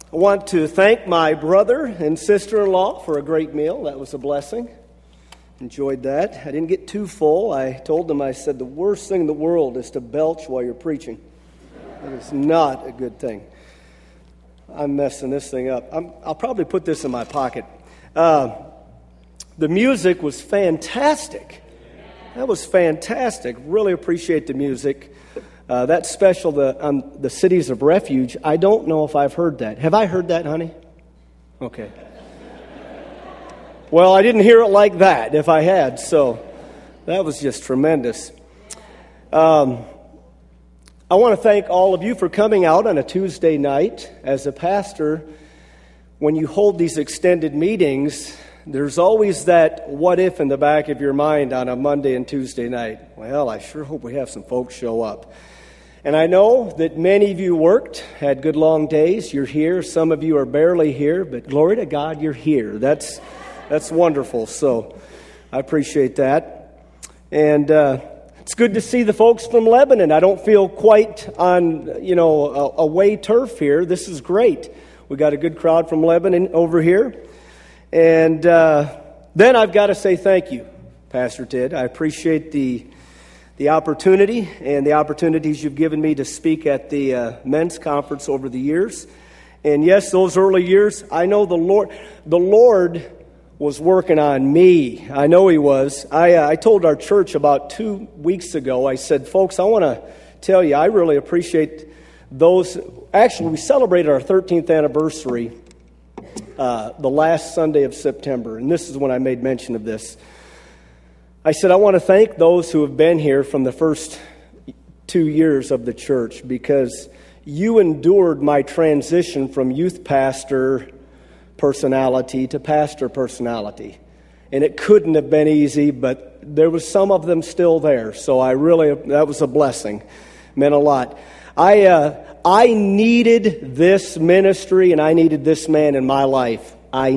I want to thank my brother and sister-in-law for a great meal. That was a blessing. Enjoyed that. I didn't get too full. I told them, I said, the worst thing in the world is to belch while you're preaching. That is not a good thing. I'm messing this thing up. I'll probably put this in my pocket. The music was fantastic. That was fantastic. Really appreciate the music. That special, the Cities of Refuge, I don't know if I've heard that. Have I heard that, honey? Okay. Well, I didn't hear it like that if I had, so that was just tremendous. I want to thank all of you for coming out on a Tuesday night. As a pastor, when you hold these extended meetings, there's always that what if in the back of your mind on a Monday and Tuesday night. Well, I sure hope we have some folks show up. And I know that many of you worked, had good long days. You're here. Some of you are barely here, but glory to God, you're here. That's wonderful. So I appreciate that. And it's good to see the folks from Lebanon. I don't feel quite on, away turf here. This is great. We got a good crowd from Lebanon over here. And then I've got to say thank you, Pastor Ted. I appreciate the opportunity and the opportunities you've given me to speak at the men's conference over the years. And yes, those early years, I know the Lord was working on me. I know He was. I told our church about 2 weeks ago, I said, folks, I want to tell you, I really appreciate those. Actually, we celebrated our 13th anniversary the last Sunday of September, and this is when I made mention of this. I said, I want to thank those who have been here from the first 2 years of the church, because you endured my transition from youth pastor personality to pastor personality. And it couldn't have been easy, but there was some of them still there. So that was a blessing. Meant a lot. I needed this ministry and I needed this man in my life.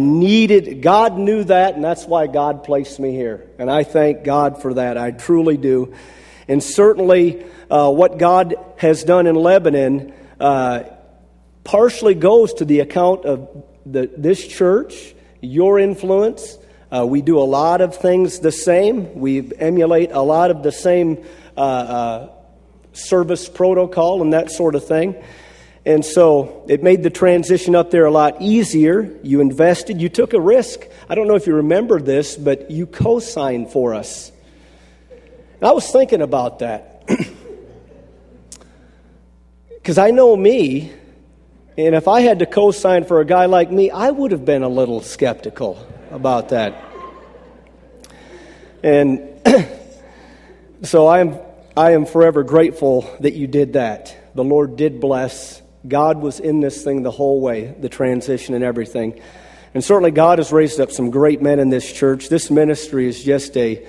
God knew that, and that's why God placed me here. And I thank God for that. I truly do. And certainly what God has done in Lebanon partially goes to the account of this church, your influence. We do a lot of things the same. We emulate a lot of the same service protocol and that sort of thing. And so it made the transition up there a lot easier. You invested. You took a risk. I don't know if you remember this, but you co-signed for us. And I was thinking about that. Because I know me, and if I had to co-sign for a guy like me, I would have been a little skeptical about that. And so I am forever grateful that you did that. The Lord did bless. God was in this thing the whole way, the transition and everything. And certainly God has raised up some great men in this church. This ministry is just a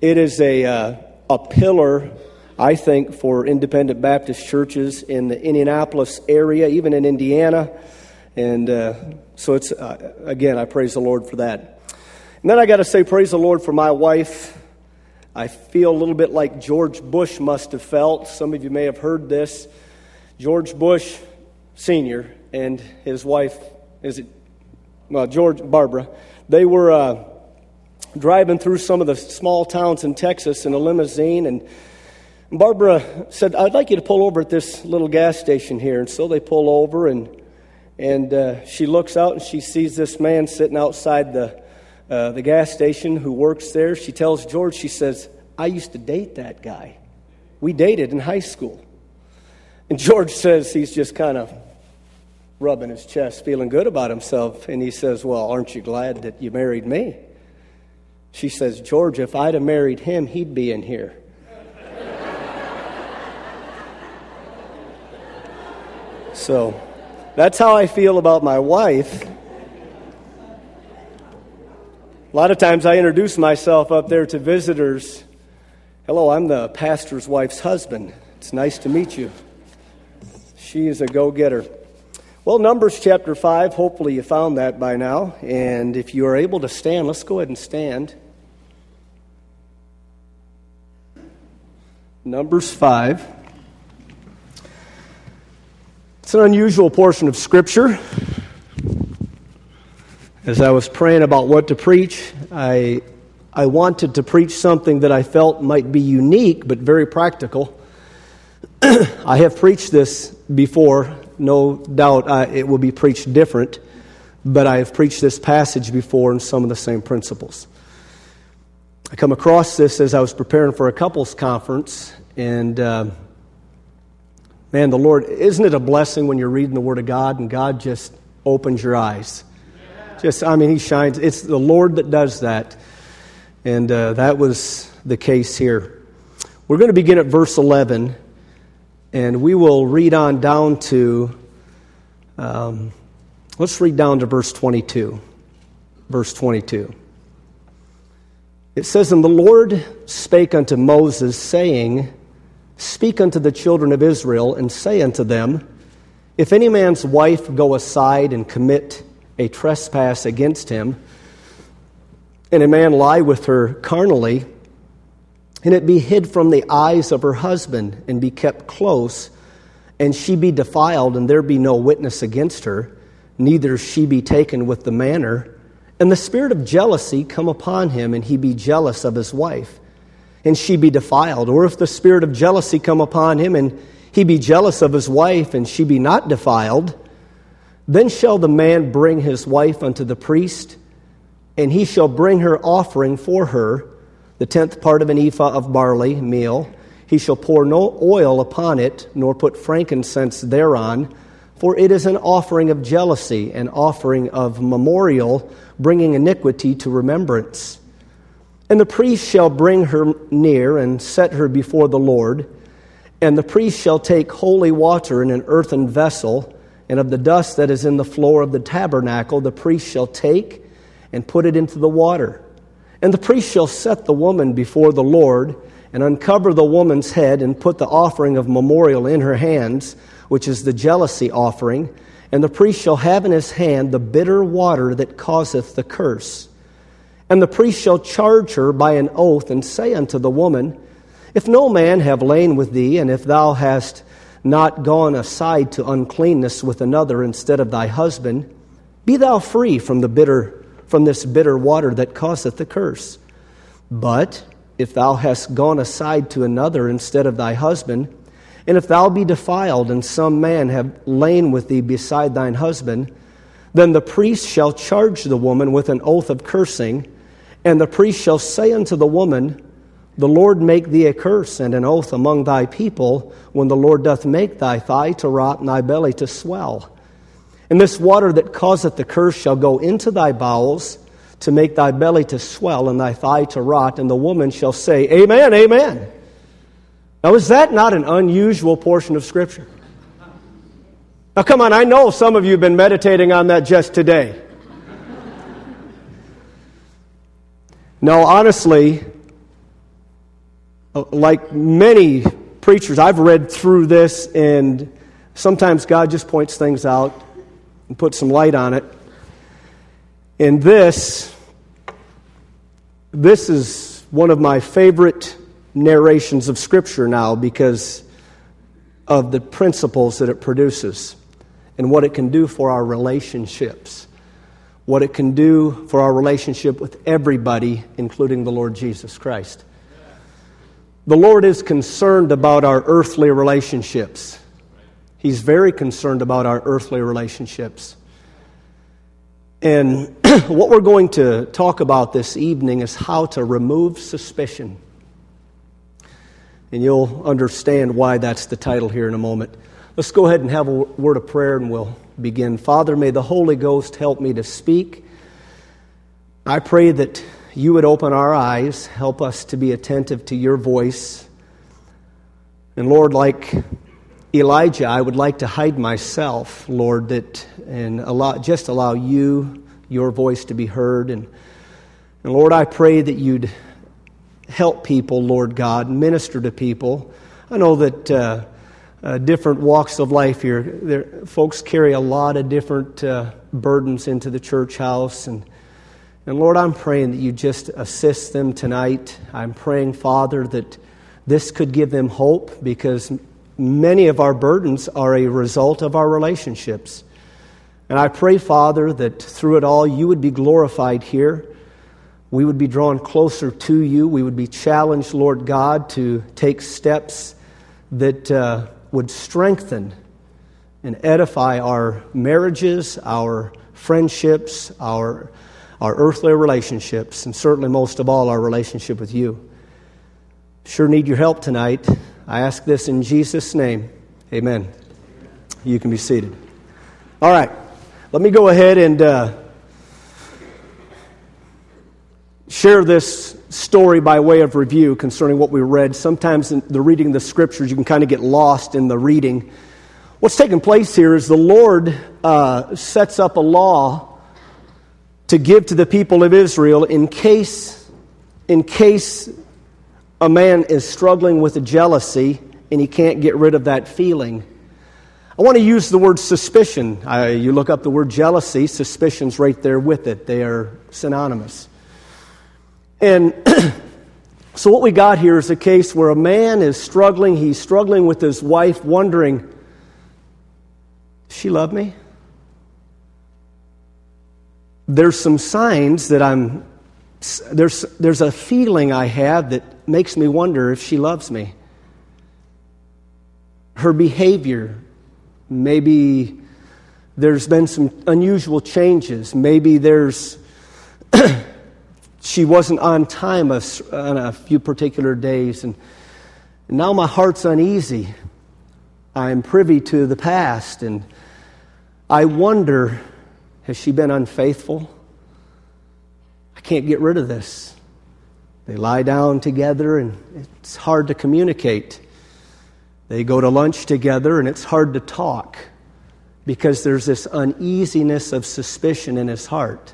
pillar, I think, for independent Baptist churches in the Indianapolis area, even in Indiana. And so it's, again, I praise the Lord for that. And then I got to say, praise the Lord for my wife. I feel a little bit like George Bush must have felt. Some of you may have heard this. George Bush Sr. and his wife, Barbara, they were driving through some of the small towns in Texas in a limousine, and Barbara said, I'd like you to pull over at this little gas station here. And so they pull over, and she looks out and she sees this man sitting outside the gas station who works there. She tells George, she says, I used to date that guy. We dated in high school. And George says he's just kind of rubbing his chest, feeling good about himself. And he says, well, aren't you glad that you married me? She says, George, if I'd have married him, he'd be in here. So that's how I feel about my wife. A lot of times I introduce myself up there to visitors. Hello, I'm the pastor's wife's husband. It's nice to meet you. She is a go-getter. Well, Numbers chapter 5, hopefully you found that by now. And if you are able to stand, let's go ahead and stand. Numbers 5. It's an unusual portion of Scripture. As I was praying about what to preach, I wanted to preach something that I felt might be unique but very practical. I have preached this before. No doubt it will be preached different, but I have preached this passage before and some of the same principles. I come across this as I was preparing for a couples conference, and man, the Lord, isn't it a blessing when you're reading the Word of God and God just opens your eyes? He shines. It's the Lord that does that. And that was the case here. We're going to begin at verse 11, and we will read on down to, let's read down to verse 22. Verse 22. It says, "And the Lord spake unto Moses, saying, Speak unto the children of Israel, and say unto them, If any man's wife go aside and commit a trespass against him, and a man lie with her carnally, and it be hid from the eyes of her husband, and be kept close, and she be defiled, and there be no witness against her, neither she be taken with the manner, and the spirit of jealousy come upon him, and he be jealous of his wife, and she be defiled. Or if the spirit of jealousy come upon him, and he be jealous of his wife, and she be not defiled, then shall the man bring his wife unto the priest, and he shall bring her offering for her, the 10th part of an ephah of barley meal. He shall pour no oil upon it, nor put frankincense thereon, for it is an offering of jealousy, an offering of memorial, bringing iniquity to remembrance. And the priest shall bring her near, and set her before the Lord. And the priest shall take holy water in an earthen vessel, and of the dust that is in the floor of the tabernacle the priest shall take and put it into the water. And the priest shall set the woman before the Lord, and uncover the woman's head, and put the offering of memorial in her hands, which is the jealousy offering. And the priest shall have in his hand the bitter water that causeth the curse. And the priest shall charge her by an oath, and say unto the woman, If no man have lain with thee, and if thou hast not gone aside to uncleanness with another instead of thy husband, be thou free from this bitter water that causeth the curse. But if thou hast gone aside to another instead of thy husband, and if thou be defiled, and some man have lain with thee beside thine husband, then the priest shall charge the woman with an oath of cursing, and the priest shall say unto the woman, The Lord make thee a curse and an oath among thy people, when the Lord doth make thy thigh to rot and thy belly to swell. And this water that causeth the curse shall go into thy bowels, to make thy belly to swell and thy thigh to rot, and the woman shall say, Amen, amen. Now, is that not an unusual portion of Scripture? Now, come on, I know some of you have been meditating on that just today. No, honestly, like many preachers, I've read through this, and sometimes God just points things out and puts some light on it. And this is one of my favorite narrations of Scripture now, because of the principles that it produces and what it can do for our relationships, what it can do for our relationship with everybody, including the Lord Jesus Christ. The Lord is concerned about our earthly relationships. He's very concerned about our earthly relationships. And what we're going to talk about this evening is how to remove suspicion. And you'll understand why that's the title here in a moment. Let's go ahead and have a word of prayer, and we'll begin. Father, may the Holy Ghost help me to speak. I pray that you would open our eyes, help us to be attentive to your voice. And Lord, like Elijah, I would like to hide myself, Lord, and allow you, your voice to be heard. And Lord, I pray that you'd help people, Lord God, minister to people. I know that different walks of life here, folks carry a lot of different burdens into the church house, and Lord, I'm praying that you just assist them tonight. I'm praying, Father, that this could give them hope, because many of our burdens are a result of our relationships. And I pray, Father, that through it all you would be glorified here. We would be drawn closer to you. We would be challenged, Lord God, to take steps that would strengthen and edify our marriages, our friendships, our earthly relationships, and certainly most of all our relationship with you. Sure need your help tonight. I ask this in Jesus' name. Amen. You can be seated. All right. Let me go ahead and share this story by way of review concerning what we read. Sometimes in the reading of the Scriptures, you can kind of get lost in the reading. What's taking place here is the Lord sets up a law to give to the people of Israel in case a man is struggling with a jealousy and he can't get rid of that feeling. I want to use the word suspicion. You look up the word jealousy, suspicion's right there with it. They are synonymous. And so what we got here is a case where a man is struggling. He's struggling with his wife, wondering, does she love me? There's some signs that there's a feeling I have that makes me wonder if she loves me. Her behavior, maybe there's been some unusual changes. Maybe she wasn't on time on a few particular days. And now my heart's uneasy. I'm privy to the past. And I wonder, has she been unfaithful? I can't get rid of this. They lie down together and it's hard to communicate. They go to lunch together and it's hard to talk because there's this uneasiness of suspicion in his heart.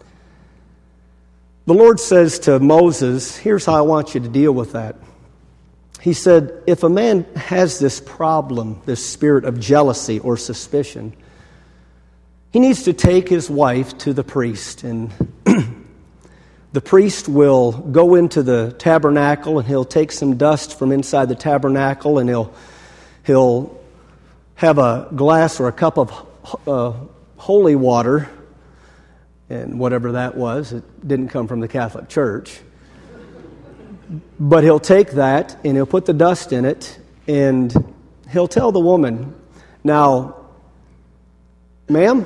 The Lord says to Moses, here's how I want you to deal with that. He said, if a man has this problem, this spirit of jealousy or suspicion, he needs to take his wife to the priest. And the priest will go into the tabernacle and he'll take some dust from inside the tabernacle and he'll have a glass or a cup of holy water. And whatever that was, it didn't come from the Catholic Church. But he'll take that and he'll put the dust in it and he'll tell the woman, now, ma'am,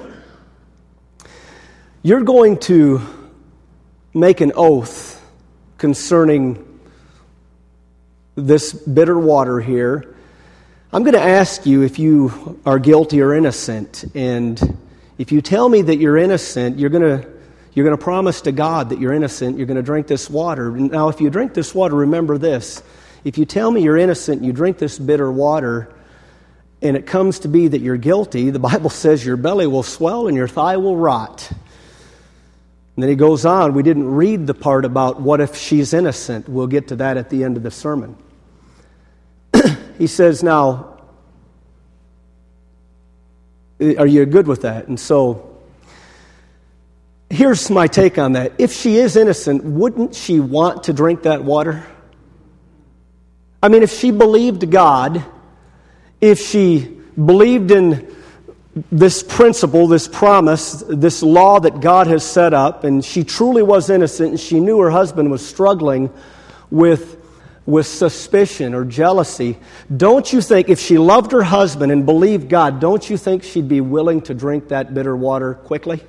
you're going to make an oath concerning this bitter water here. I'm going to ask you if you are guilty or innocent, and if you tell me that you're innocent, you're going to promise to God that you're innocent. You're going to drink this water. Now, if you drink this water, remember this. If you tell me you're innocent and you drink this bitter water, and it comes to be that you're guilty, the Bible says your belly will swell and your thigh will rot. And then he goes on. We didn't read the part about what if she's innocent. We'll get to that at the end of the sermon. He says, now, are you good with that? And so, here's my take on that. If she is innocent, wouldn't she want to drink that water? I mean, if she believed God, if she believed in this principle, this promise, this law that God has set up, and she truly was innocent, and she knew her husband was struggling with suspicion or jealousy, don't you think if she loved her husband and believed God, don't you think she'd be willing to drink that bitter water quickly?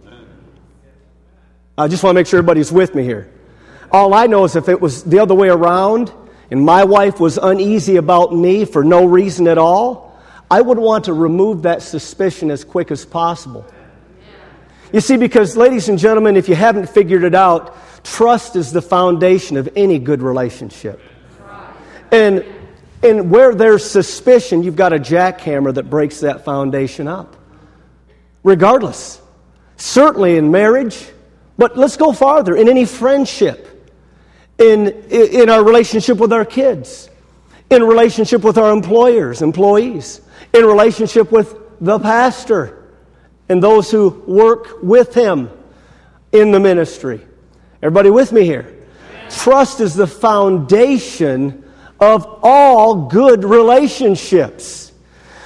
I just want to make sure everybody's with me here. All I know is if it was the other way around and my wife was uneasy about me for no reason at all, I would want to remove that suspicion as quick as possible. You see, because ladies and gentlemen, if you haven't figured it out, trust is the foundation of any good relationship. And where there's suspicion, you've got a jackhammer that breaks that foundation up. Regardless. Certainly in marriage, but let's go farther. In any friendship, in our relationship with our kids, in relationship with our employers, employees, in relationship with the pastor and those who work with him in the ministry. Everybody with me here? Trust is the foundation of all good relationships.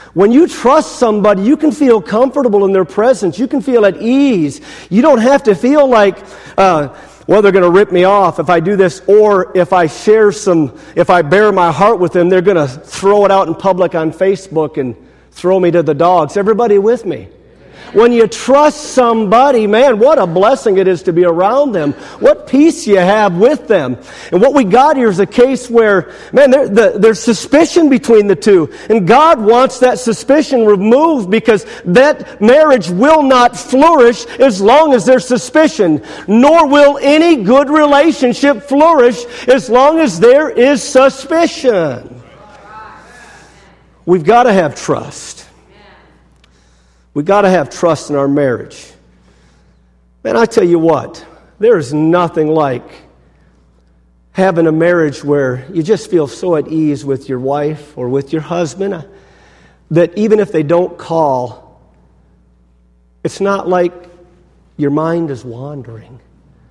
When you trust somebody, you can feel comfortable in their presence. You can feel at ease. You don't have to feel like, well, they're going to rip me off if I do this, or if I bare my heart with them, they're going to throw it out in public on Facebook and throw me to the dogs. Everybody with me? When you trust somebody, man, what a blessing it is to be around them. What peace you have with them. And what we got here is a case where, man, there's suspicion between the two. And God wants that suspicion removed, because that marriage will not flourish as long as there's suspicion. Nor will any good relationship flourish as long as there is suspicion. We've got to have trust. We've got to have trust in our marriage. Man, I tell you what, there is nothing like having a marriage where you just feel so at ease with your wife or with your husband that even if they don't call, it's not like your mind is wandering.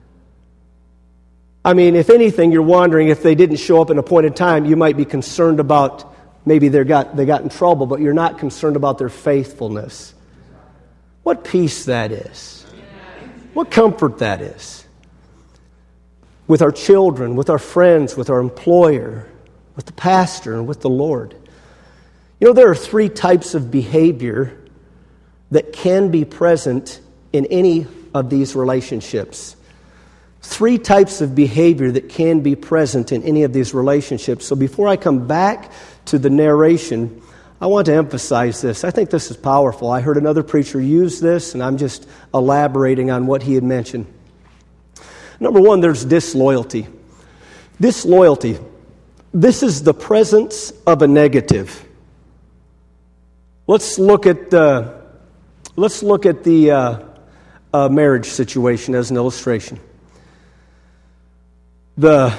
I mean, if anything, you're wondering if they didn't show up at an appointed time, you might be concerned about maybe they got in trouble, but you're not concerned about their faithfulness. What peace that is. What comfort that is. With our children, with our friends, with our employer, with the pastor, and with the Lord. You know, there are 3 types of behavior that can be present in any of these relationships. 3 types of behavior that can be present in any of these relationships. So before I come back to the narration, I want to emphasize this. I think this is powerful. I heard another preacher use this, and I'm just elaborating on what he had mentioned. Number 1, there's disloyalty. Disloyalty. This is the presence of a negative. Let's look at the marriage situation as an illustration. The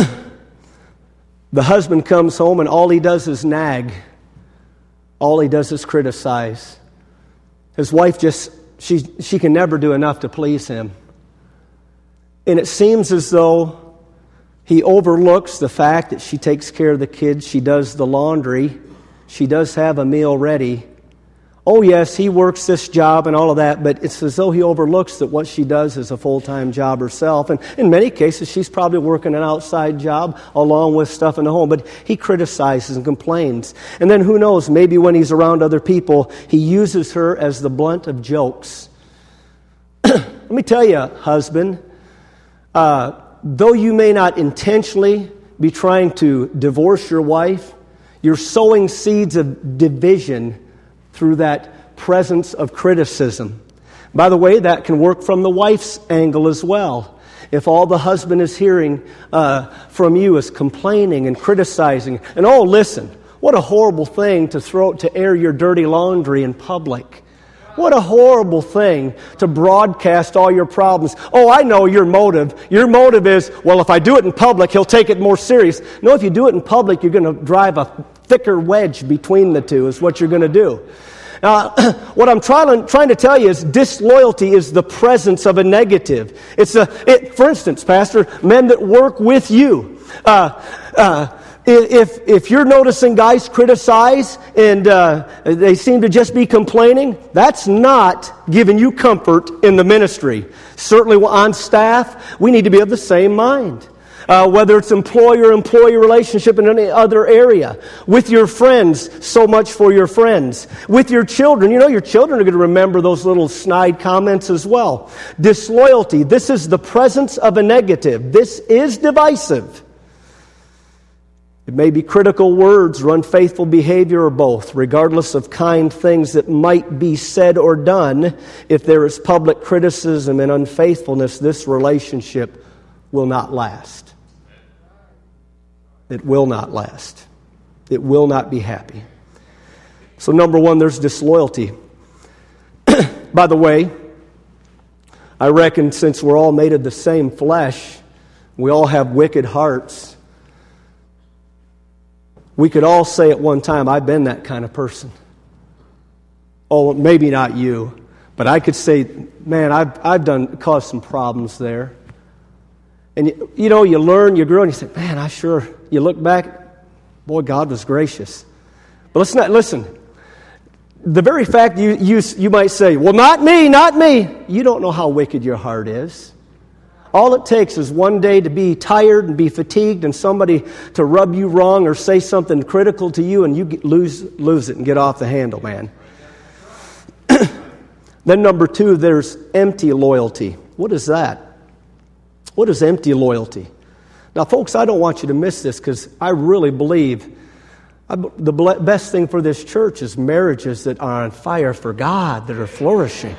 husband comes home and all he does is nag. All he does is criticize. His wife she can never do enough to please him. And it seems as though he overlooks the fact that she takes care of the kids, she does the laundry, she does have a meal ready. Oh yes, he works this job and all of that, but it's as though he overlooks that what she does is a full-time job herself. And in many cases, she's probably working an outside job along with stuff in the home, but he criticizes and complains. And then who knows, maybe when he's around other people, he uses her as the blunt of jokes. Let me tell you, husband, though you may not intentionally be trying to divorce your wife, you're sowing seeds of division through that presence of criticism. By the way, that can work from the wife's angle as well. If all the husband is hearing from you is complaining and criticizing, and oh, listen, what a horrible thing to air your dirty laundry in public. What a horrible thing to broadcast all your problems. Oh, I know your motive. Your motive is, well, if I do it in public, he'll take it more serious. No, if you do it in public, you're going to drive a thicker wedge between the two is what you're going to do. What I'm trying to tell you is disloyalty is the presence of a negative. For instance, Pastor, men that work with you, if you're noticing guys criticize and they seem to just be complaining, that's not giving you comfort in the ministry. Certainly on staff, we need to be of the same mind. Whether it's employer-employee relationship in any other area. With your friends, so much for your friends. With your children, your children are going to remember those little snide comments as well. Disloyalty, this is the presence of a negative. This is divisive. It may be critical words or unfaithful behavior or both, regardless of kind things that might be said or done. If there is public criticism and unfaithfulness, this relationship will not last. It will not last. It will not be happy. So number 1, there's disloyalty. By the way, I reckon since we're all made of the same flesh, we all have wicked hearts. We could all say at one time, I've been that kind of person. Oh, maybe not you, but I could say, man, I've caused some problems there. And you learn, you grow, and you say, man, you look back, boy, God was gracious. But listen, the very fact you might say, well, not me, not me. You don't know how wicked your heart is. All it takes is one day to be tired and be fatigued and somebody to rub you wrong or say something critical to you and you lose it and get off the handle, man. Then number 2, there's empty loyalty. What is that? What is empty loyalty? Now, folks, I don't want you to miss this because I really believe the best thing for this church is marriages that are on fire for God, that are flourishing.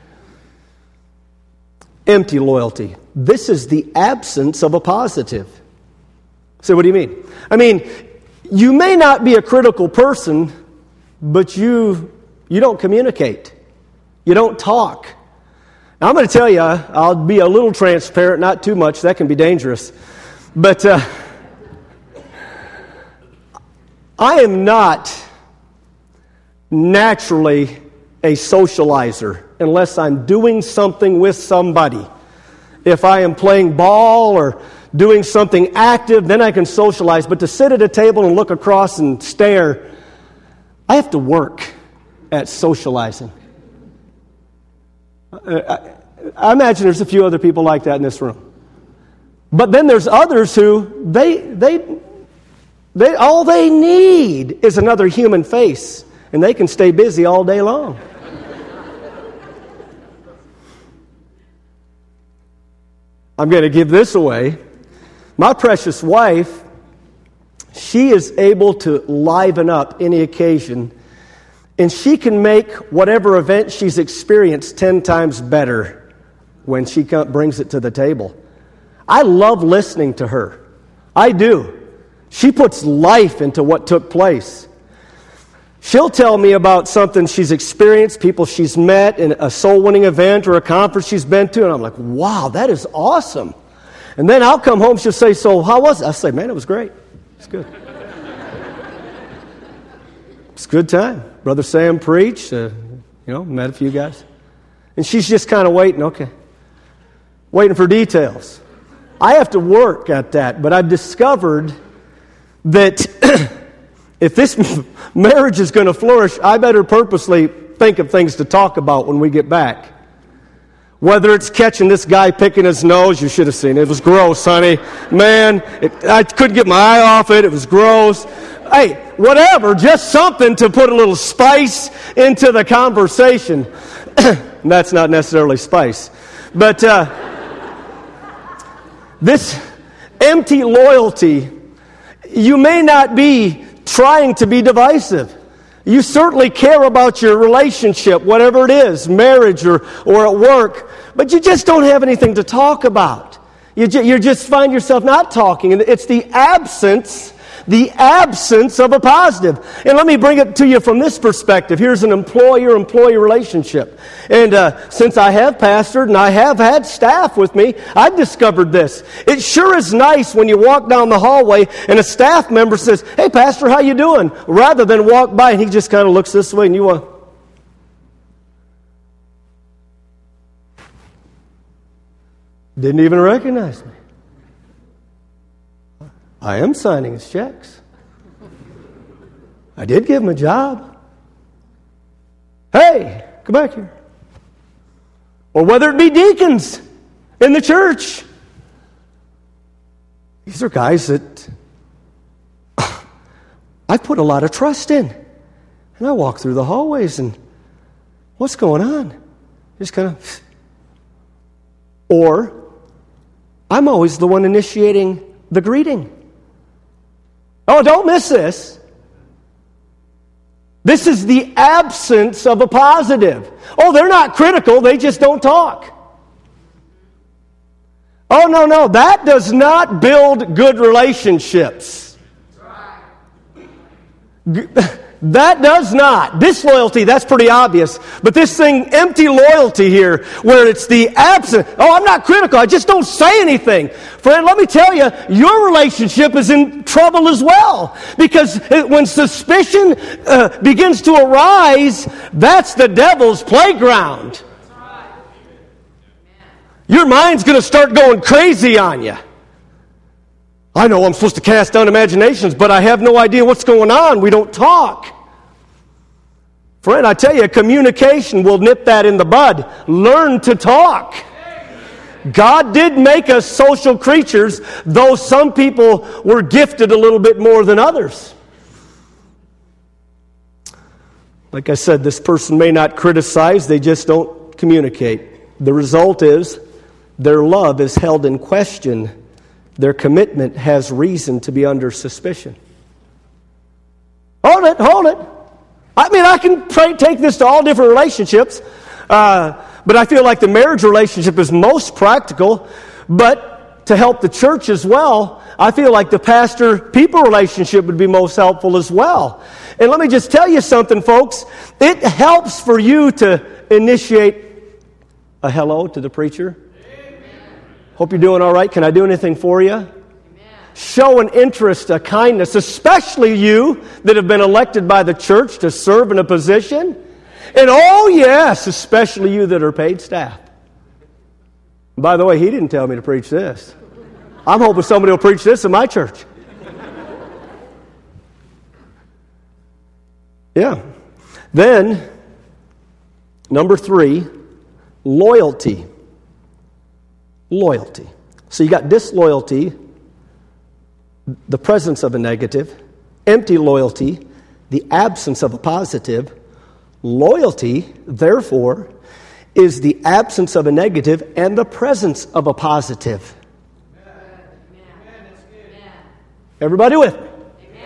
Empty loyalty. This is the absence of a positive. So what do you mean? I mean, you may not be a critical person, but you don't communicate. You don't talk. Now, I'm going to tell you, I'll be a little transparent, not too much. That can be dangerous. But I am not naturally a socializer unless I'm doing something with somebody. If I am playing ball or doing something active, then I can socialize. But to sit at a table and look across and stare, I have to work at socializing. I imagine there's a few other people like that in this room. But then there's others who they all they need is another human face, and they can stay busy all day long. I'm going to give this away. My precious wife, she is able to liven up any occasion, and she can make whatever event she's experienced 10 times better when she brings it to the table. I love listening to her. I do. She puts life into what took place. She'll tell me about something she's experienced, people she's met in a soul-winning event or a conference she's been to, and I'm like, wow, that is awesome. And then I'll come home, she'll say, so how was it? I'll say, man, it was great. It's good. It's a good time. Brother Sam preached, met a few guys. And she's just kind of waiting for details. I have to work at that, but I've discovered that if this marriage is going to flourish, I better purposely think of things to talk about when we get back. Whether it's catching this guy picking his nose, you should have seen it. It was gross, honey. Man, I couldn't get my eye off it. It was gross. Hey, whatever, just something to put a little spice into the conversation. That's not necessarily spice. But this empty loyalty, you may not be trying to be divisive. You certainly care about your relationship, whatever it is, marriage or at work, but you just don't have anything to talk about. You just find yourself not talking, and it's the absence of a positive. And let me bring it to you from this perspective. Here's an employer-employee relationship. And since I have pastored and I have had staff with me, I've discovered this. It sure is nice when you walk down the hallway and a staff member says, hey, Pastor, how you doing? Rather than walk by and he just kind of looks this way and you didn't even recognize me. I am signing his checks. I did give him a job. Hey, come back here. Or whether it be deacons in the church. These are guys that I put a lot of trust in. And I walk through the hallways and what's going on? Just kind of. Or I'm always the one initiating the greeting. Oh, don't miss this. This is the absence of a positive. Oh, they're not critical, they just don't talk. Oh, no, that does not build good relationships. That does not. Disloyalty, that's pretty obvious. But this thing, empty loyalty here, where it's the absence. Oh, I'm not critical. I just don't say anything. Friend, let me tell you, your relationship is in trouble as well. Because when suspicion begins to arise, that's the devil's playground. Your mind's going to start going crazy on you. I know I'm supposed to cast down imaginations, but I have no idea what's going on. We don't talk. Friend, I tell you, communication will nip that in the bud. Learn to talk. God did make us social creatures, though some people were gifted a little bit more than others. Like I said, this person may not criticize, they just don't communicate. The result is their love is held in question. Their commitment has reason to be under suspicion. Hold it. I mean, I can take this to all different relationships, but I feel like the marriage relationship is most practical. But to help the church as well, I feel like the pastor-people relationship would be most helpful as well. And let me just tell you something, folks. It helps for you to initiate a hello to the preacher. Amen. Hope you're doing all right. Can I do anything for you? Amen. Show an interest, a kindness, especially you that have been elected by the church to serve in a position. And oh yes, especially you that are paid staff. By the way, he didn't tell me to preach this. I'm hoping somebody will preach this in my church. Yeah. Then, number 3, loyalty. Loyalty. So you got disloyalty, the presence of a negative, empty loyalty, the absence of a positive. Loyalty, therefore, is the absence of a negative and the presence of a positive. Everybody with me?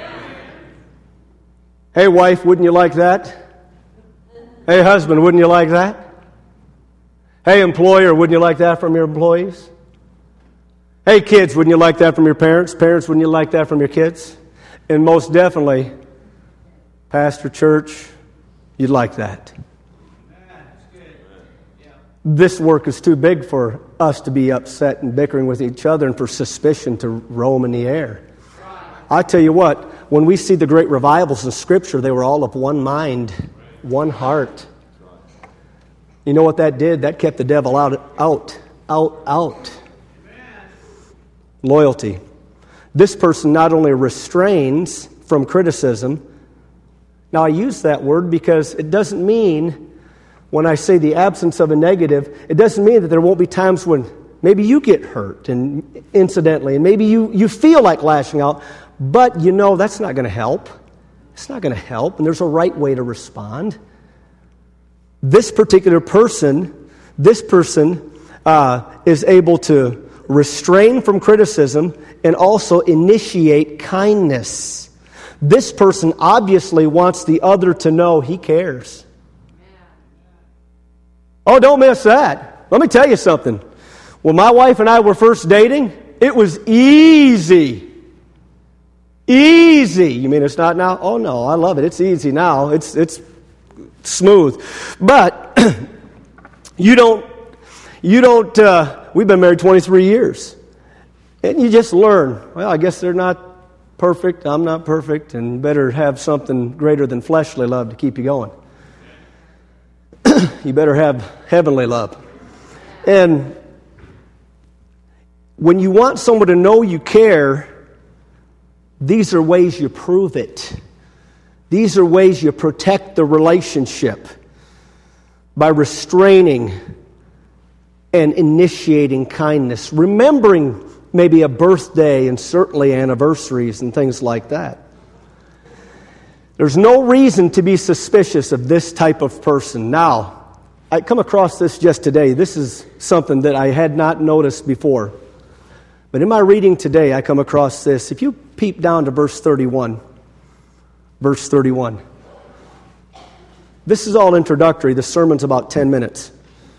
Hey, wife, wouldn't you like that? Hey, husband, wouldn't you like that? Hey, employer, wouldn't you like that from your employees? Hey, kids, wouldn't you like that from your parents? Parents, wouldn't you like that from your kids? And most definitely, pastor, church, you'd like that. This work is too big for us to be upset and bickering with each other and for suspicion to roam in the air. I tell you what, when we see the great revivals in Scripture, they were all of one mind, one heart. You know what that did? That kept the devil out. Loyalty. This person not only restrains from criticism. Now, I use that word because it doesn't mean, when I say the absence of a negative, it doesn't mean that there won't be times when maybe you get hurt and incidentally, and maybe you feel like lashing out. But you know that's not going to help. It's not going to help, and there's a right way to respond. This particular person, is able to restrain from criticism and also initiate kindness. This person obviously wants the other to know he cares. Oh, don't miss that. Let me tell you something. When my wife and I were first dating, it was easy. Easy. You mean it's not now? Oh no, I love it. It's easy now. It's smooth. But you don't, we've been married 23 years. And you just learn, well, I guess they're not perfect, I'm not perfect, and better have something greater than fleshly love to keep you going. You better have heavenly love. And when you want someone to know you care, these are ways you prove it. These are ways you protect the relationship by restraining and initiating kindness, remembering maybe a birthday and certainly anniversaries and things like that. There's no reason to be suspicious of this type of person. Now, I come across this just today. This is something that I had not noticed before. But in my reading today, I come across this. If you peep down to verse 31. Verse 31. This is all introductory. The sermon's about 10 minutes.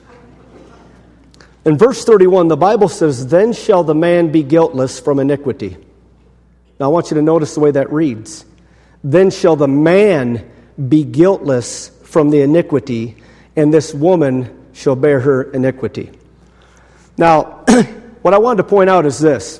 In verse 31, the Bible says, "Then shall the man be guiltless from iniquity." Now I want you to notice the way that reads. "Then shall the man be guiltless from the iniquity, and this woman shall bear her iniquity." Now, what I wanted to point out is this.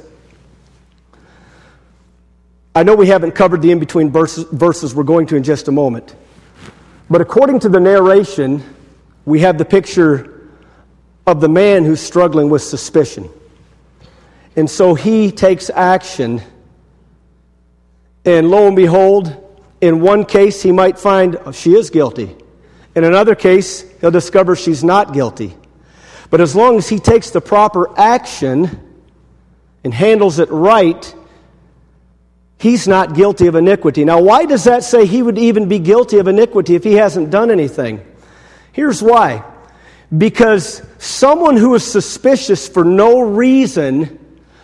I know we haven't covered the in-between verses we're going to in just a moment. But according to the narration, we have the picture of the man who's struggling with suspicion. And so he takes action. And lo and behold, in one case he might find she is guilty. In another case, he'll discover she's not guilty. But as long as he takes the proper action and handles it right, he's not guilty of iniquity. Now, why does that say he would even be guilty of iniquity if he hasn't done anything? Here's why. Because someone who is suspicious for no reason,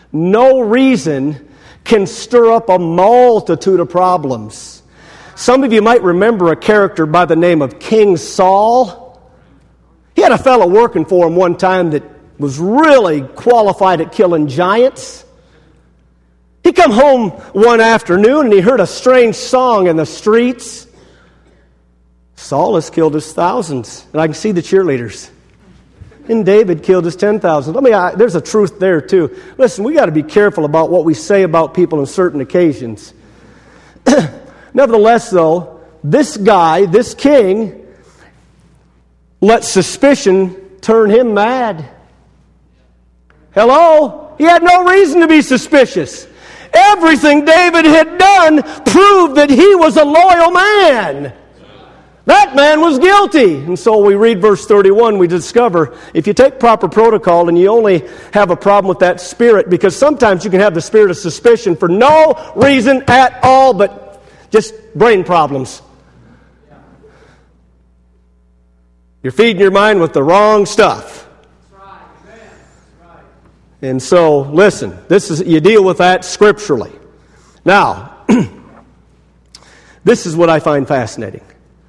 can stir up a multitude of problems. Some of you might remember a character by the name of King Saul. He had a fellow working for him one time that was really qualified at killing giants. He come home one afternoon and he heard a strange song in the streets. Saul has killed his thousands. And I can see the cheerleaders. And David killed his 10,000. There's a truth there too. Listen, we got to be careful about what we say about people on certain occasions. Nevertheless, though, this guy, this king, let suspicion turn him mad. Hello? He had no reason to be suspicious. Everything David had done proved that he was a loyal man. That man was guilty. And so we read verse 31, we discover if you take proper protocol and you only have a problem with that spirit, because sometimes you can have the spirit of suspicion for no reason at all but just brain problems. You're feeding your mind with the wrong stuff. And so, listen, you deal with that scripturally. Now, this is what I find fascinating.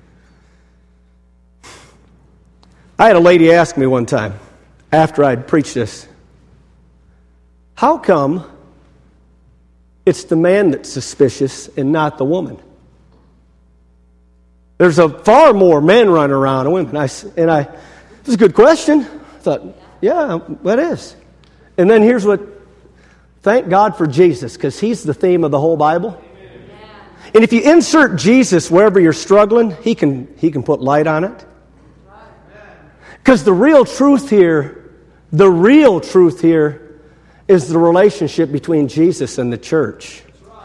I had a lady ask me one time, after I'd preached this, how come it's the man that's suspicious and not the woman? There's a far more men running around than women. It's a good question. I thought, yeah, that is. And then here's what, thank God for Jesus, because he's the theme of the whole Bible. And if you insert Jesus wherever you're struggling, he can put light on it. Because the real truth here is the relationship between Jesus and the church.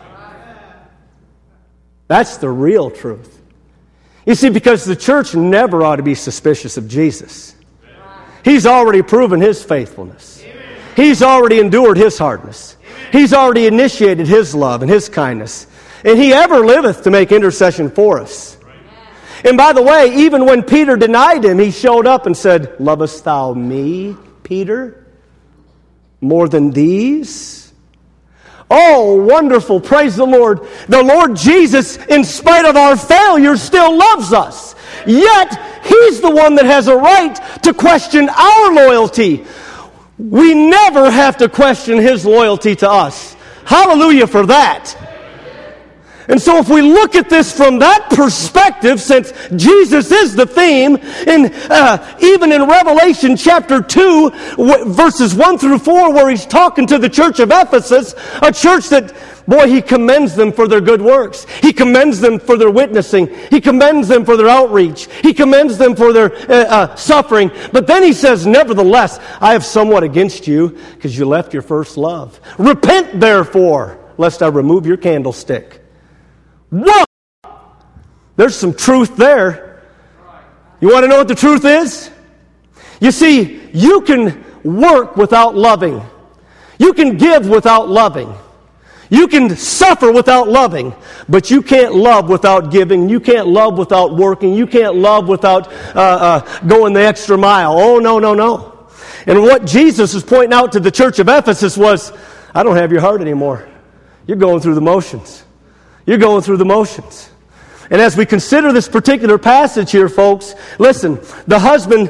That's the real truth. You see, because the church never ought to be suspicious of Jesus. He's already proven his faithfulness. He's already endured his hardness. He's already initiated his love and his kindness. And he ever liveth to make intercession for us. And by the way, even when Peter denied him, he showed up and said, lovest thou me, Peter, more than these? Oh, wonderful. Praise the Lord. The Lord Jesus, in spite of our failures, still loves us. Yet, he's the one that has a right to question our loyalty. We never have to question his loyalty to us. Hallelujah for that. And so if we look at this from that perspective, since Jesus is the theme, even in Revelation chapter 2, verses 1 through 4, where he's talking to the church of Ephesus, a church that, boy, he commends them for their good works. He commends them for their witnessing. He commends them for their outreach. He commends them for their suffering. But then he says, nevertheless, I have somewhat against you, because you left your first love. Repent, therefore, lest I remove your candlestick. Whoa! There's some truth there. You want to know what the truth is? You see, you can work without loving. You can give without loving. You can suffer without loving. But you can't love without giving. You can't love without working. You can't love without going the extra mile. Oh, no, no, no. And what Jesus is pointing out to the church of Ephesus was, I don't have your heart anymore. You're going through the motions. You're going through the motions. And as we consider this particular passage here, folks, listen, the husband,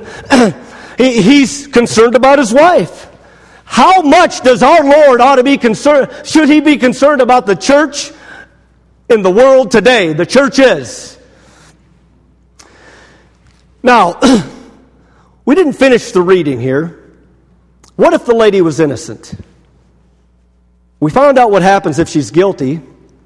he's concerned about his wife. How much does our Lord ought to be concerned? Should he be concerned about the church in the world today? The church is. Now, we didn't finish the reading here. What if the lady was innocent? We found out what happens if she's guilty.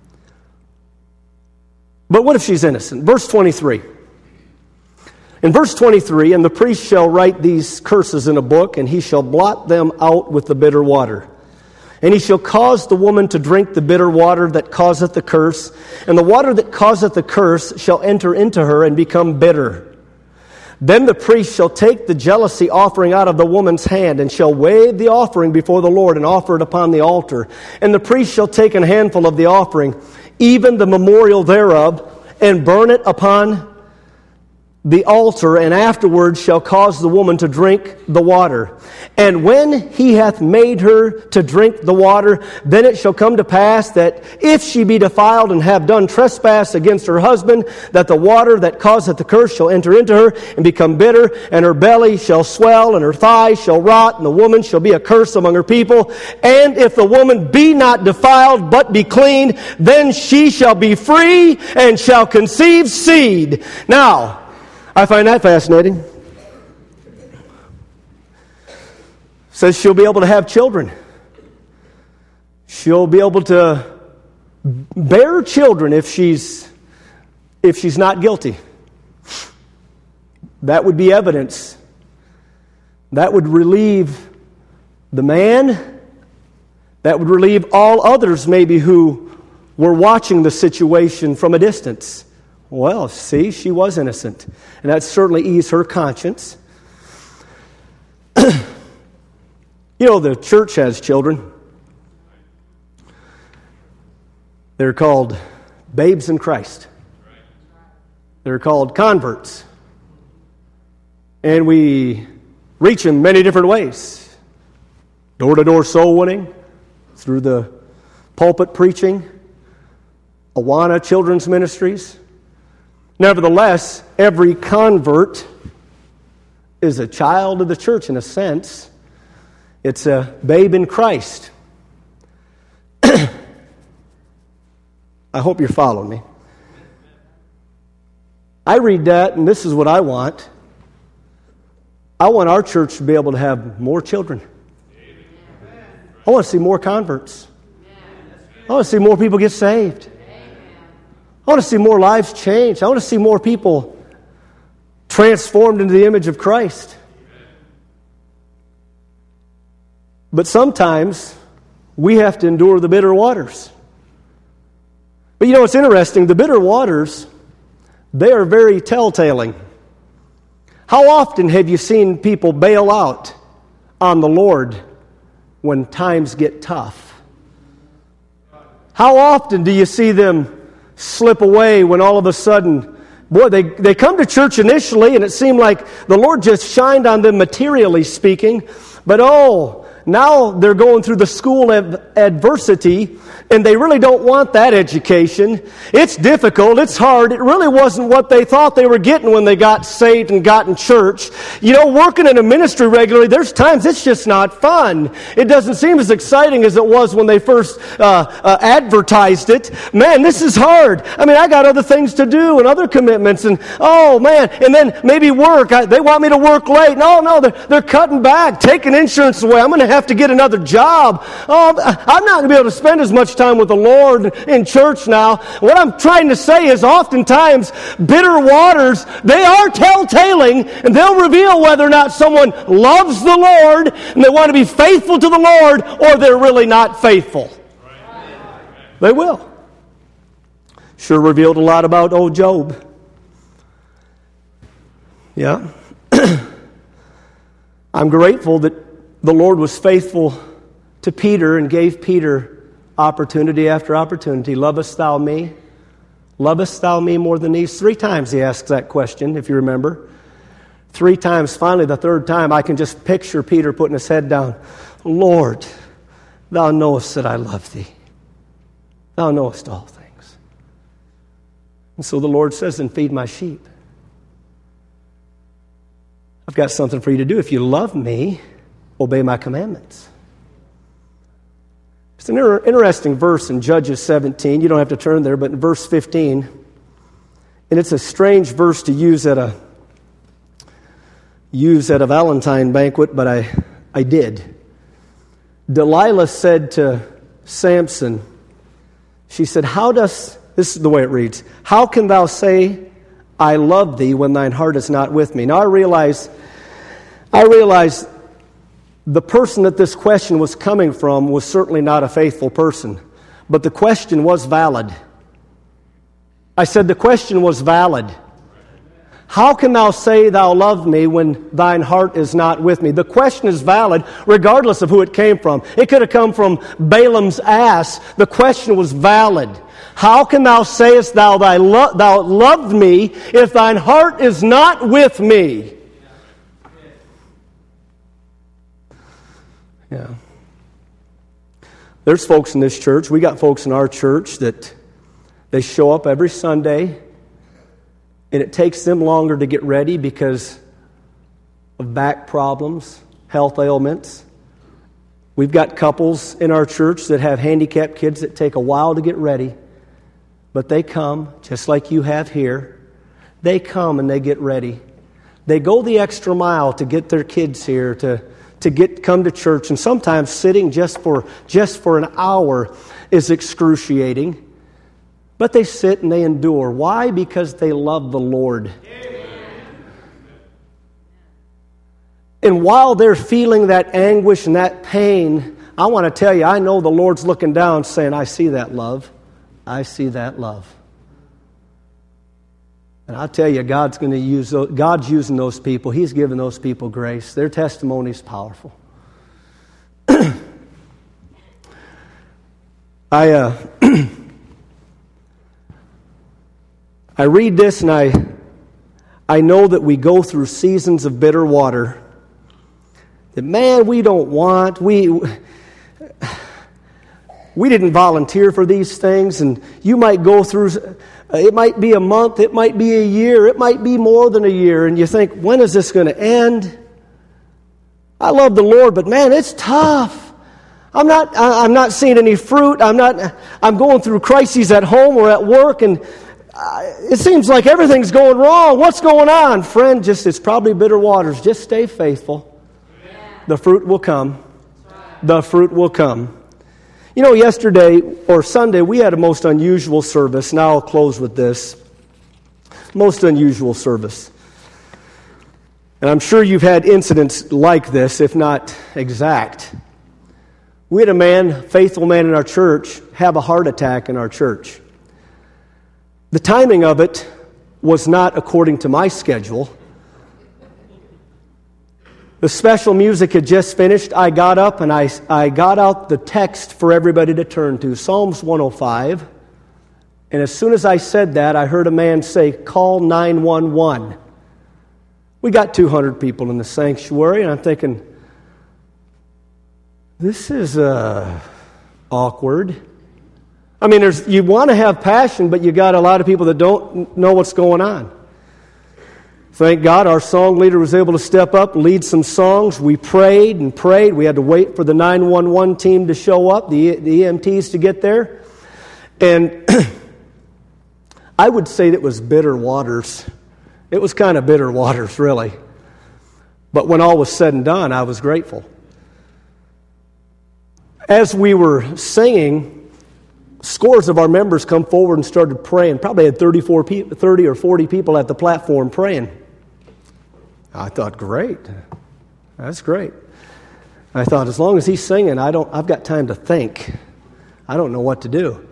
But what if she's innocent? Verse 23. In verse 23, and the priest shall write these curses in a book, and he shall blot them out with the bitter water. And he shall cause the woman to drink the bitter water that causeth the curse, and the water that causeth the curse shall enter into her and become bitter. Then the priest shall take the jealousy offering out of the woman's hand, and shall wave the offering before the Lord, and offer it upon the altar. And the priest shall take a handful of the offering, even the memorial thereof, and burn it upon the altar, and afterwards shall cause the woman to drink the water. And when he hath made her to drink the water, then it shall come to pass that if she be defiled and have done trespass against her husband, that the water that causeth the curse shall enter into her and become bitter, and her belly shall swell, and her thighs shall rot, and the woman shall be a curse among her people. And if the woman be not defiled, but be clean, then she shall be free and shall conceive seed. Now, I find that fascinating. Says she'll be able to have children. She'll be able to bear children if she's not guilty. That would be evidence. That would relieve the man. That would relieve all others maybe who were watching the situation from a distance. Well, see, she was innocent. And that certainly eased her conscience. You know, the church has children. They're called babes in Christ. They're called converts. And we reach them many different ways. Door-to-door soul winning, through the pulpit preaching, Awana Children's Ministries. Nevertheless, every convert is a child of the church in a sense. It's a babe in Christ. I hope you're following me. I read that, and this is what I want. I want our church to be able to have more children. I want to see more converts. I want to see more people get saved. I want to see more lives changed. I want to see more people transformed into the image of Christ. But sometimes we have to endure the bitter waters. But you know what's interesting? The bitter waters, they are very telltaling. How often have you seen people bail out on the Lord when times get tough? How often do you see them slip away when all of a sudden, boy, they come to church initially and it seemed like the Lord just shined on them materially speaking, but now they're going through the school of adversity, and they really don't want that education. It's difficult. It's hard. It really wasn't what they thought they were getting when they got saved and got in church. You know, working in a ministry regularly, there's times it's just not fun. It doesn't seem as exciting as it was when they first advertised it. Man, this is hard. I mean, I got other things to do and other commitments, and oh man, and then maybe work. They want me to work late. No, they're cutting back, taking insurance away. I'm going to have to get another job. I'm not going to be able to spend as much time with the Lord in church now. What I'm trying to say is oftentimes bitter waters, they are telltaling, and they'll reveal whether or not someone loves the Lord and they want to be faithful to the Lord, or they're really not faithful. They will. Sure revealed a lot about old Job. Yeah. I'm grateful that the Lord was faithful to Peter and gave Peter opportunity after opportunity. Lovest thou me? Lovest thou me more than these? 3 times he asks that question, if you remember. 3 times. Finally, the 3rd time, I can just picture Peter putting his head down. Lord, thou knowest that I love thee. Thou knowest all things. And so the Lord says, then feed my sheep. I've got something for you to do. If you love me, obey my commandments. It's an interesting verse in Judges 17. You don't have to turn there, but in verse 15, and it's a strange verse to use at a Valentine banquet, but I did. Delilah said to Samson, she said, this is the way it reads, how can thou say, I love thee, when thine heart is not with me? Now I realize the person that this question was coming from was certainly not a faithful person, but the question was valid. I said the question was valid. How can thou say thou love me when thine heart is not with me? The question is valid regardless of who it came from. It could have come from Balaam's ass. The question was valid. How can thou sayest thou loved me if thine heart is not with me? Yeah. There's folks in this church. We got folks in our church that they show up every Sunday, and it takes them longer to get ready because of back problems, health ailments. We've got couples in our church that have handicapped kids that take a while to get ready, but they come, just like you have here. They come and they get ready. They go the extra mile to get their kids here, to come to church, and sometimes sitting just for an hour is excruciating. But they sit and they endure. Why? Because they love the Lord. And while they're feeling that anguish and that pain, I want to tell you, I know the Lord's looking down saying, I see that love. I see that love. And I'll tell you, God's using those people. He's giving those people grace. Their testimony is powerful. I read this and I know that we go through seasons of bitter water that, man, we don't want. We didn't volunteer for these things, and you might go through, it might be a month, it might be a year, it might be more than a year, and you think, when is this going to end? I love the Lord, but man, it's tough. I'm not seeing any fruit. I'm going through crises at home or at work, and it seems like everything's going wrong. What's going on? Friend, it's probably bitter waters. Just stay faithful. The fruit will come. The fruit will come. You know, yesterday or Sunday, we had a most unusual service. Now I'll close with this. Most unusual service. And I'm sure you've had incidents like this, if not exact. We had a faithful man in our church, have a heart attack in our church. The timing of it was not according to my schedule. The special music had just finished. I got up and I got out the text for everybody to turn to, Psalms 105. And as soon as I said that, I heard a man say, call 911. We got 200 people in the sanctuary, and I'm thinking, this is awkward. I mean, you want to have passion, but you got a lot of people that don't know what's going on. Thank God our song leader was able to step up, lead some songs. We prayed and prayed. We had to wait for the 911 team to show up, the EMTs to get there. And I would say it was bitter waters. It was kind of bitter waters, really. But when all was said and done, I was grateful. As we were singing, scores of our members come forward and started praying. Probably had 30 or 40 people at the platform praying. I thought, great. That's great. I thought, as long as he's singing, I've got time to think. I don't know what to do.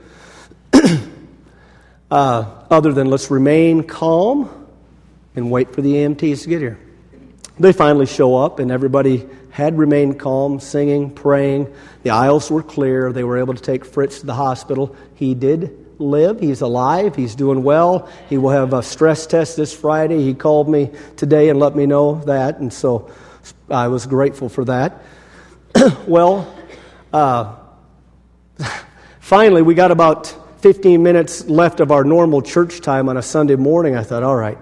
Other than let's remain calm and wait for the EMTs to get here. They finally show up, and everybody had remained calm, singing, praying. The aisles were clear. They were able to take Fritz to the hospital. He did live. He's alive. He's doing well. He will have a stress test this Friday. He called me today and let me know that, and so I was grateful for that. Well, finally, we got about 15 minutes left of our normal church time on a Sunday morning. I thought, all right.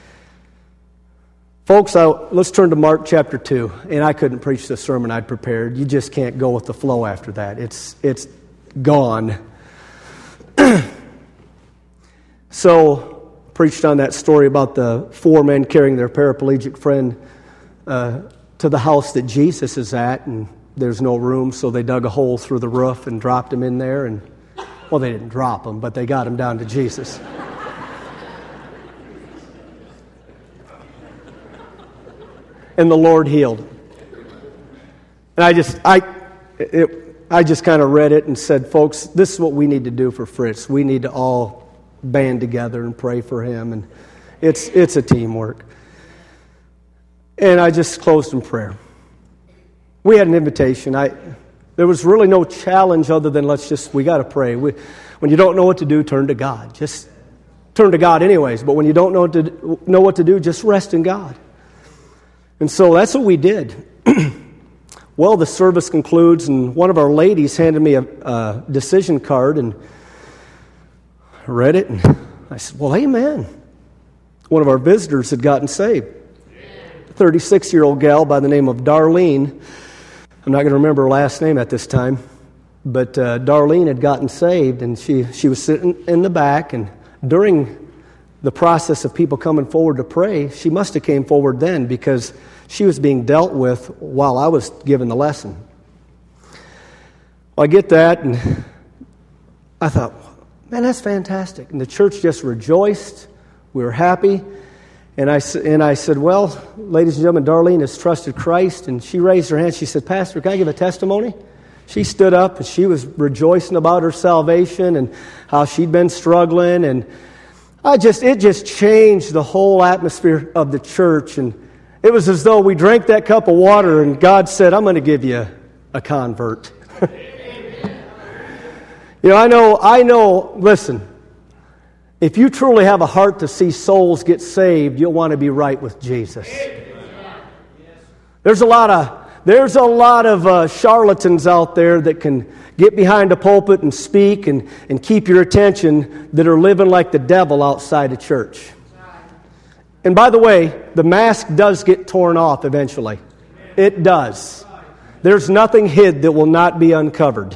Folks, let's turn to Mark chapter 2. And I couldn't preach the sermon I'd prepared. You just can't go with the flow after that. It's gone. So, preached on that story about the 4 men carrying their paraplegic friend to the house that Jesus is at, and there's no room, so they dug a hole through the roof and dropped him in there. And well, they didn't drop him, but they got him down to Jesus. And the Lord healed. And I just kind of read it and said, folks, this is what we need to do for Fritz. We need to all band together and pray for him. It's a teamwork. And I just closed in prayer. We had an invitation. There was really no challenge other than we got to pray. When you don't know what to do, turn to God. Just turn to God anyways. But when you don't know what to do, just rest in God. And so that's what we did. Well, the service concludes, and one of our ladies handed me a decision card, and I read it, and I said, well, amen. One of our visitors had gotten saved. A 36-year-old gal by the name of Darlene. I'm not going to remember her last name at this time, but Darlene had gotten saved, and she was sitting in the back, and during the process of people coming forward to pray, she must have came forward then because she was being dealt with while I was giving the lesson. Well, I get that, and I thought, man, that's fantastic. And the church just rejoiced. We were happy. And I said, well, ladies and gentlemen, Darlene has trusted Christ. And she raised her hand. She said, Pastor, can I give a testimony? She stood up, and she was rejoicing about her salvation and how she'd been struggling. And it just changed the whole atmosphere of the church. And it was as though we drank that cup of water and God said, I'm going to give you a convert. I know, listen, if you truly have a heart to see souls get saved, you'll want to be right with Jesus. There's a lot of charlatans out there that can get behind a pulpit and speak and keep your attention that are living like the devil outside of church. And by the way, the mask does get torn off eventually. It does. There's nothing hid that will not be uncovered.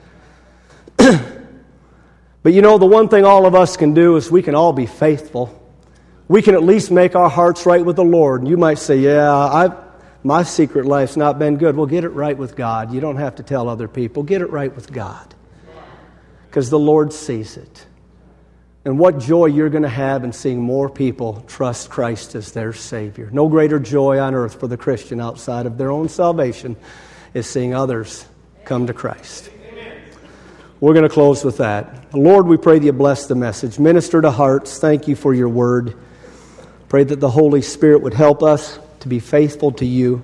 But the one thing all of us can do is we can all be faithful. We can at least make our hearts right with the Lord. And you might say, my secret life's not been good. Well, get it right with God. You don't have to tell other people. Get it right with God. Because the Lord sees it. And what joy you're going to have in seeing more people trust Christ as their Savior. No greater joy on earth for the Christian outside of their own salvation is seeing others come to Christ. We're going to close with that. Lord, we pray that you bless the message. Minister to hearts. Thank you for your word. Pray that the Holy Spirit would help us to be faithful to you.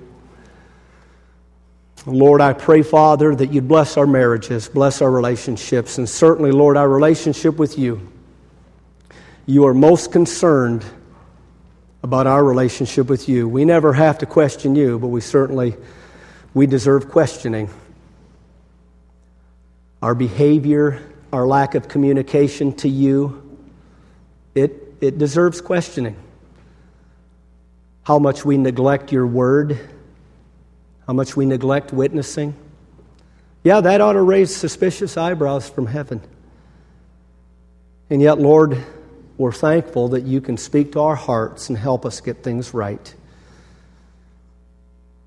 Lord, I pray, Father, that you'd bless our marriages, bless our relationships, and certainly, Lord, our relationship with you. You are most concerned about our relationship with you. We never have to question you, but we deserve questioning. Our behavior, our lack of communication to you, it deserves questioning. How much we neglect your word, how much we neglect witnessing. Yeah, that ought to raise suspicious eyebrows from heaven. And yet, Lord, we're thankful that you can speak to our hearts and help us get things right.